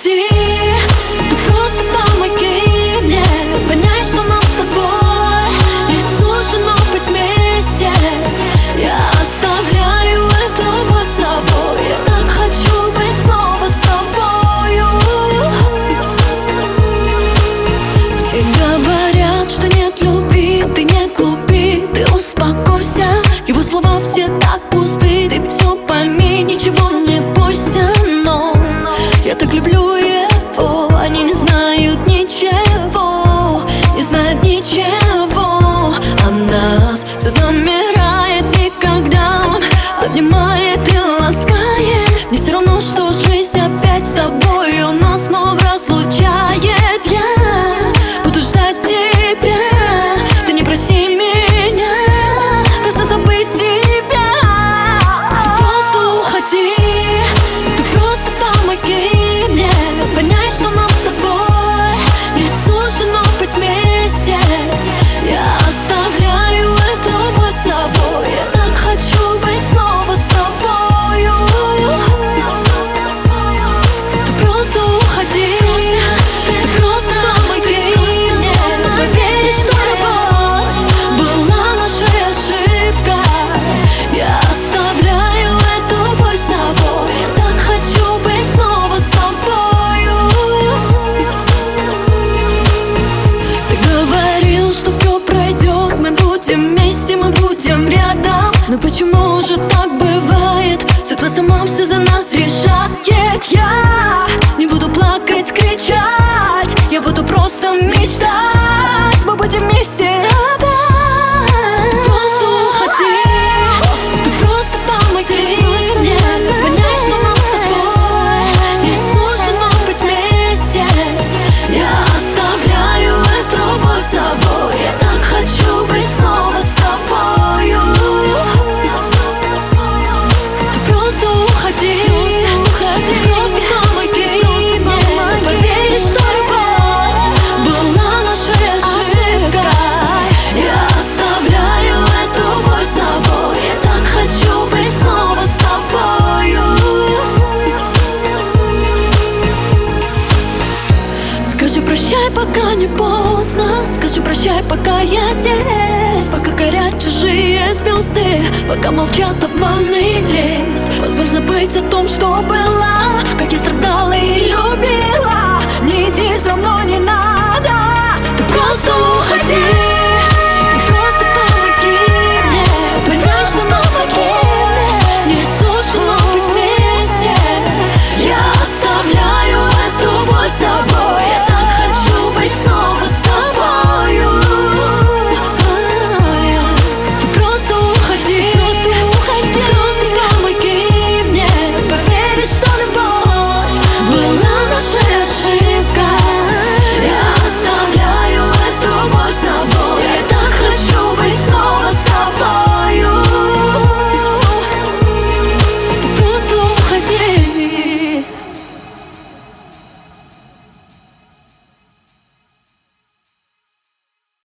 уходи, ты просто помоги мне понять, что нам с тобой не суждено быть вместе. Я оставляю эту боль с собой, я так хочу быть снова с тобою. Все говорят, что нет любви, ты не глупи, ты успокойся. Его слова все так пусты, ты все пойми, ничего не бойся. Но я так люблю его, они не знают ничего, не знают ничего о нас. Все замирает, и когда он обнимает и ласкает, мне все равно, что жизнь опять с тобой нас снова разлучает. Я буду ждать тебя, ты не проси меня просто забыть тебя. Просто уходи, ты просто помоги мне понять, что нам с тобой не суждено быть вместе. Я оставляю эту боль с собой, я так хочу быть снова с тобою. Ты просто уходи, ты просто помоги мне поверить, что любовь была нашей ошибкой. Я оставляю эту боль с собой, я так хочу быть снова с тобою. Ты говорил, что все пройдет, мы будем вместе, мы будем рядом. Но почему же так бывает? Судьба сама все за нас решает. Я не буду плакать, кричать, я буду просто мечтать. Мы будем вместе опять. Просто уходи, ты просто помоги мне понять, что нам с тобой не суждено быть вместе. Я оставляю эту боль с собой, я так хочу быть снова с тобою. Ты просто уходи, ты просто помоги мне поверить, что любовь была нашей ошибкой. Я оставляю эту боль с собой, я так хочу быть снова с тобою. Скажи прощай, пока не поздно, скажи прощай, пока я здесь, пока горят чужие звезды, пока молчат обманы и лесть. Позволь забыть о том, что было, как я страдала и любила.